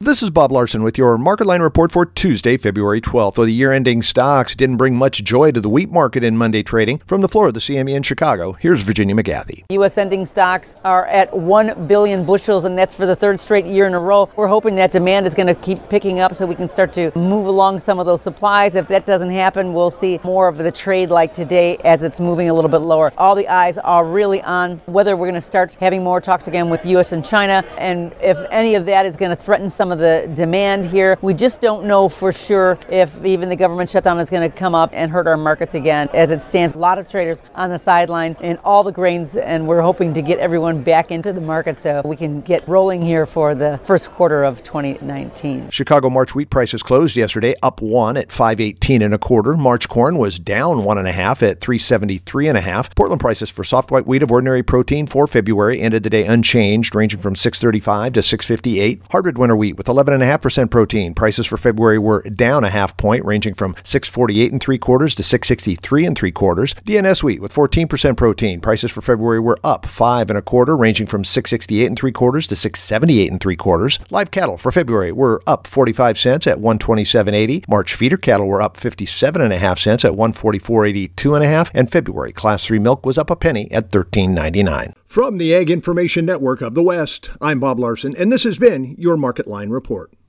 This is Bob Larson with your Market Line report for Tuesday, February 12th. Though the year-ending stocks didn't bring much joy to the wheat market in Monday trading. From the floor of the CME in Chicago, here's Virginia McGathy. U.S. ending stocks are at 1 billion bushels, and that's for the third straight year in a row. We're hoping that demand is going to keep picking up so we can start to move along some of those supplies. If that doesn't happen, we'll see more of the trade like today as it's moving a little bit lower. All the eyes are really on whether we're going to start having more talks again with U.S. and China, and if any of that is going to threaten some of the demand here. We just don't know for sure if even the government shutdown is going to come up and hurt our markets again. As it stands, a lot of traders on the sideline in all the grains, and we're hoping to get everyone back into the market so we can get rolling here for the first quarter of 2019. Chicago March wheat prices closed yesterday up 1 at $5.18 1/4. March corn was down 1.5 at $3.73 1/2. Portland prices for soft white wheat of ordinary protein for February ended the day unchanged, ranging from $6.35 to $6.58. Hybrid winter wheat with 11.5% protein. Prices for February were down a half point, ranging from $6.48 3/4 to $6.63 3/4. DNS wheat with 14% protein. Prices for February were up 5 1/4, ranging from $6.68 3/4 to $6.78 3/4. Live cattle for February were up 45 cents at $127.80. March feeder cattle were up 57.5 cents at $144.82 1/2, and February Class 3 milk was up a penny at $13.99. From the Ag Information Network of the West, I'm Bob Larson, and this has been your Market Line report.